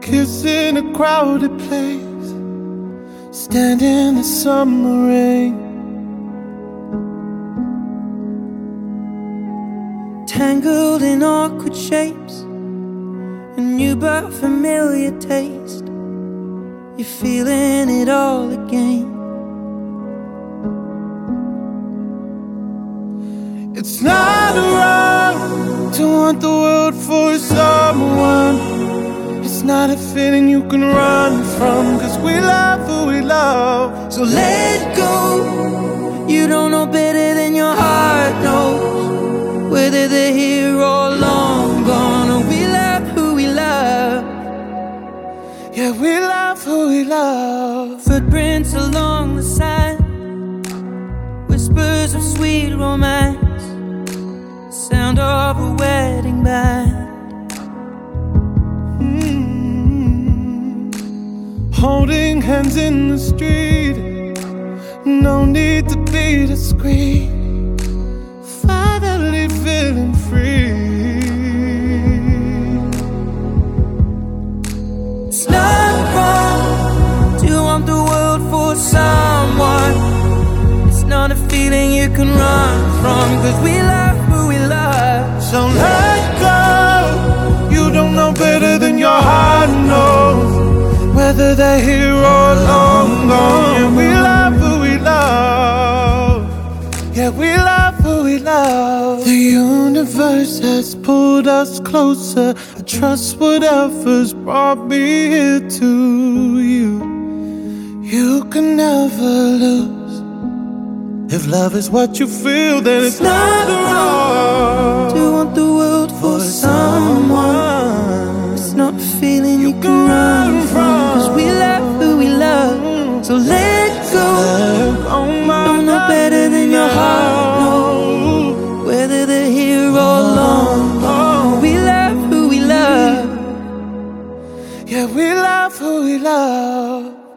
kiss in a crowded place, stand in the summer rain. Tangled in awkward shapes, a new but familiar taste. You're feeling it all again. It's not wrong to want the world for someone. It's not a feeling you can run from, 'cause we love who we love. So let go. You don't know better than your heart knows, whether they're here or long gone. Or we love who we love. Yeah, we love who we love. Footprints along the sand, whispers of sweet romance, sound of a wedding band. Holding hands in the street, no need to be discreet. Finally feeling free. It's not wrong to want the world for someone. It's not a feeling you can run from, 'cause we love who we love. So let go. You don't know better than your heart knows, whether they're here or long gone. Yeah, we love who we love. Yeah, we love who we love. The universe has pulled us closer. I trust whatever's brought me here to you. You can never lose. If love is what you feel, then it's not wrong To want the world for someone. It's not a feeling you can run from, 'cause we love who we love. So let go. Don't know better than your heart knows, whether they're here or long gone. We love who we love. Yeah, we love who we love.